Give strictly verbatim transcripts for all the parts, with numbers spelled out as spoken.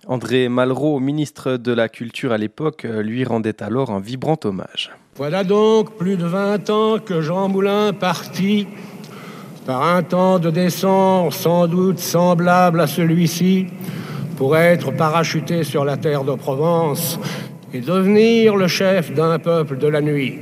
André Malraux, ministre de la Culture à l'époque, lui rendait alors un vibrant hommage. Voilà donc plus de vingt ans que Jean Moulin partit, par un temps de décembre sans doute semblable à celui-ci, pour être parachuté sur la terre de Provence et devenir le chef d'un peuple de la nuit.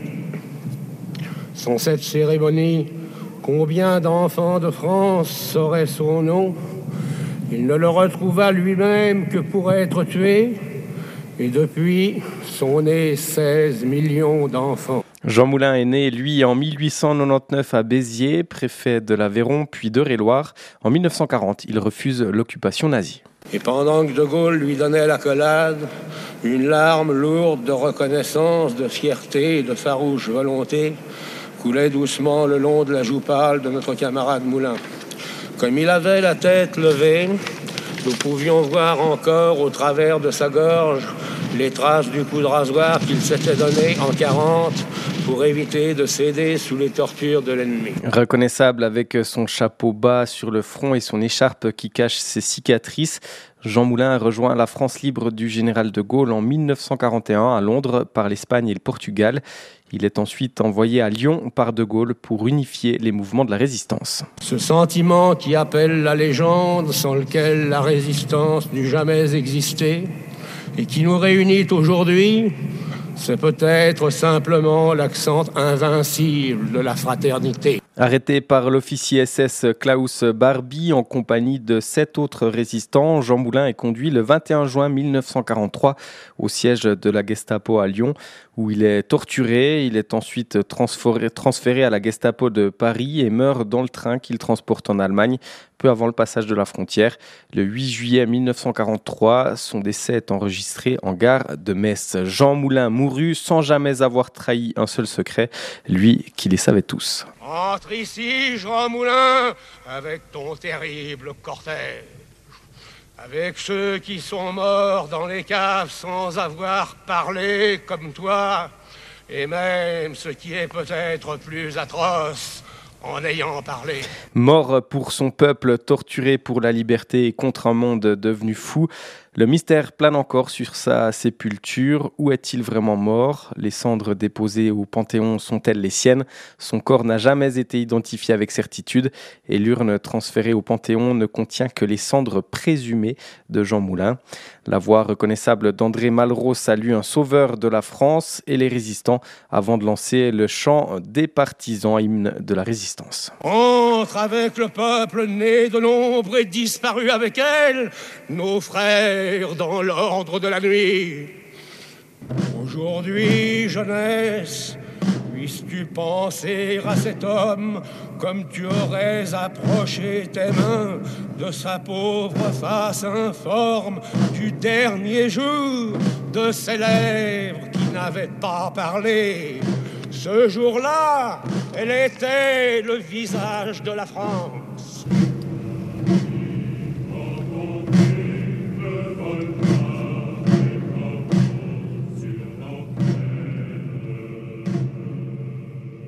Sans cette cérémonie, combien d'enfants de France sauraient son nom? Il ne le retrouva lui-même que pour être tué, et depuis sont nés seize millions d'enfants. Jean Moulin est né, lui, en mille huit cent quatre-vingt-dix-neuf à Béziers, préfet de l'Aveyron, puis d'Eure-et-Loir. En mille neuf cent quarante, il refuse l'occupation nazie. Et pendant que De Gaulle lui donnait l'accolade, une larme lourde de reconnaissance, de fierté et de farouche volonté coulait doucement le long de la joue pâle de notre camarade Moulin. Comme il avait la tête levée, nous pouvions voir encore au travers de sa gorge les traces du coup de rasoir qu'il s'était donné en quarante pour éviter de céder sous les tortures de l'ennemi. Reconnaissable avec son chapeau bas sur le front et son écharpe qui cache ses cicatrices, Jean Moulin a rejoint la France libre du général de Gaulle en mille neuf cent quarante et un à Londres par l'Espagne et le Portugal. Il est ensuite envoyé à Lyon par de Gaulle pour unifier les mouvements de la résistance. Ce sentiment qui appelle la légende, sans lequel la résistance n'eût jamais existé, et qui nous réunit aujourd'hui, c'est peut-être simplement l'accent invincible de la fraternité. Arrêté par l'officier S S Klaus Barbie en compagnie de sept autres résistants, Jean Moulin est conduit le vingt et un juin mille neuf cent quarante-trois au siège de la Gestapo à Lyon, où il est torturé. Il est ensuite transféré, transféré à la Gestapo de Paris et meurt dans le train qu'il transporte en Allemagne, peu avant le passage de la frontière. Le huit juillet mille neuf cent quarante-trois, son décès est enregistré en gare de Metz. Jean Moulin mourut sans jamais avoir trahi un seul secret, lui qui les savait tous. Entre ici, Jean Moulin, avec ton terrible cortège, avec ceux qui sont morts dans les caves sans avoir parlé comme toi, et même ce qui est peut-être plus atroce, en ayant parlé. Mort pour son peuple, torturé pour la liberté et contre un monde devenu fou, le mystère plane encore sur sa sépulture. Où est-il vraiment mort? Les cendres déposées au Panthéon sont-elles les siennes? Son corps n'a jamais été identifié avec certitude et l'urne transférée au Panthéon ne contient que les cendres présumées de Jean Moulin. La voix reconnaissable d'André Malraux salue un sauveur de la France et les résistants avant de lancer le chant des partisans, hymne de la résistance. Entre avec le peuple né de l'ombre et disparu avec elle, nos frères dans l'ordre de la nuit. Aujourd'hui, jeunesse, puisses-tu penser à cet homme comme tu aurais approché tes mains de sa pauvre face informe du dernier jour, de ses lèvres qui n'avaient pas parlé. Ce jour-là, elle était le visage de la France.